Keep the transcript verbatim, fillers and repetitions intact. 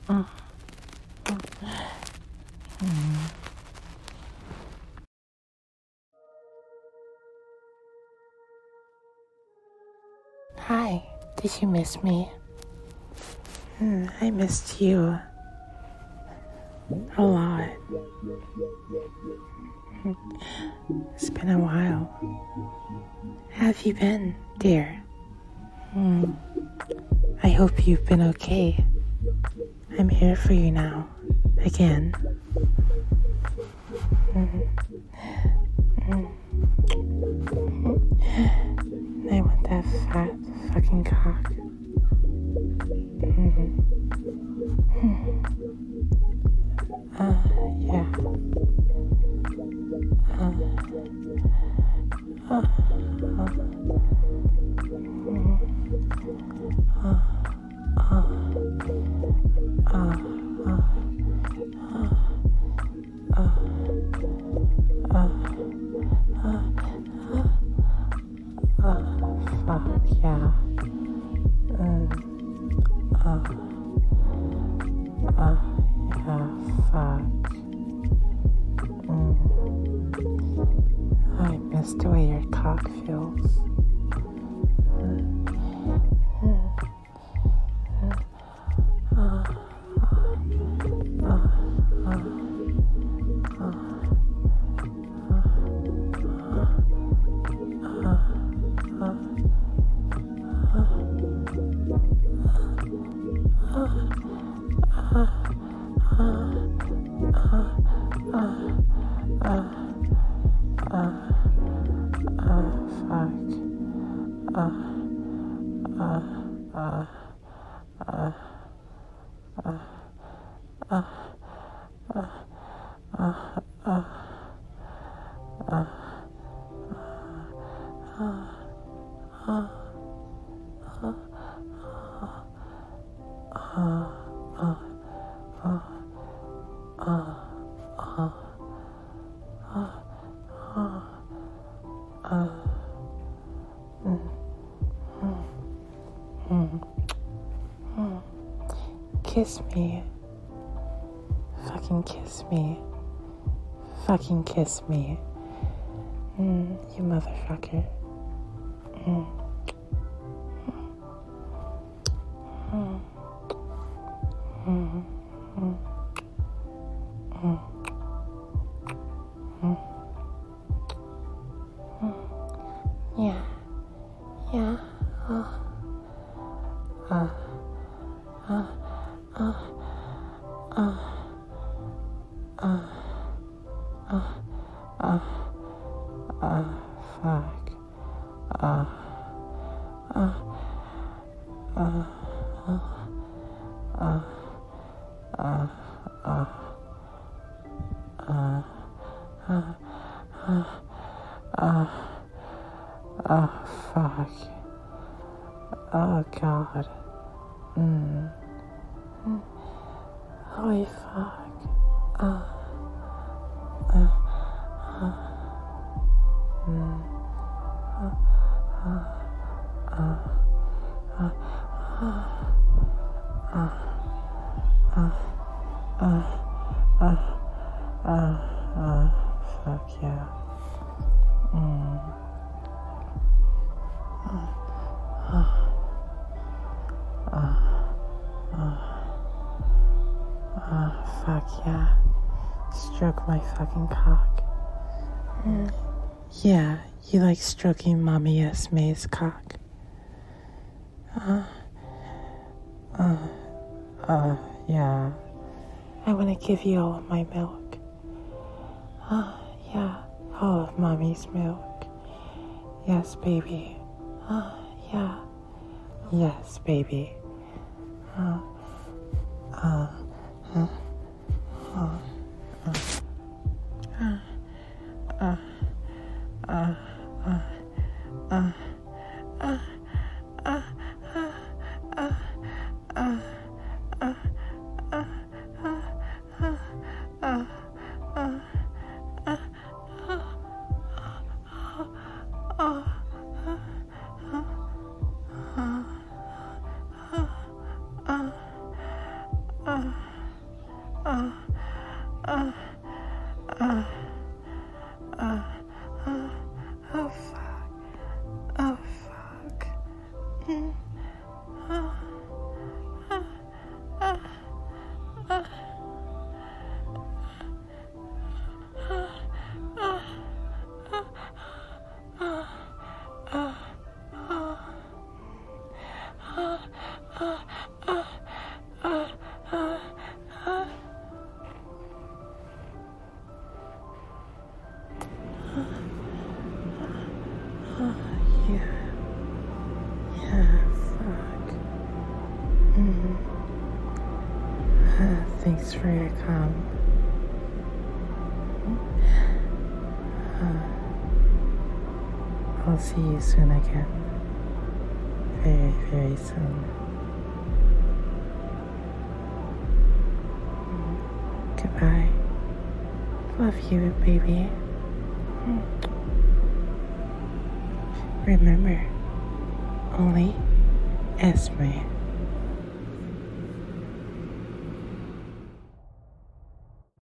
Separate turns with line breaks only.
Hi, did you miss me? Mm, I missed you a lot. It's been a while. How have you been, dear? Mm, I hope you've been okay. I'm here for you now, again. Mm, mm. I want that fat fucking cock. Mm-hmm. Uh, yeah. Uh, uh, uh, uh, uh, uh, uh, uh, fuck yeah. Mm, uh, uh, yeah, fuck. Mm. I miss the way your cock feels. Mm. Mm. Uh, uh, uh, uh, uh, Kiss me. Fucking kiss me. Fucking kiss me. Mm, you motherfucker. Mm. Mm. Mm. Mm. Mm. Mm. Mm. Yeah. Yeah. Uh. Uh. Uh. Uh. Uh. Uh. Uh. Uh. Uh. Fuck. Uh. Uh. Uh. Uh. Uh. Uh. Uh. Uh. Uh. Uh. Uh. Oh, fuck. Oh, God. Mm. Mm. Holy fuck. Uh. Uh. Uh. Mm. Uh. Uh. Uh. Uh. Uh. Uh. Uh. Uh. Uh. Uh. Fuck yeah. Mm. Uh. Uh. Uh. Uh. Uh. Fuck yeah. Stroke my fucking cock. Mm. Yeah, you like stroking Mommy Esme's cock. Uh. Uh. Uh. Yeah. I want to give you all of my milk. Uh. Yeah. All of Mommy's milk. Yes, baby. Uh. Yeah. Yes, baby. Uh. Uh. Uh. Uh. Uh. Uh. Uh. Uh. Uh. Uh. Uh. Uh. Uh. Uh. Uh Thanks for your calm. Uh, I'll see you soon again. Very, very soon. Goodbye. Love you, baby. Remember, only Esme.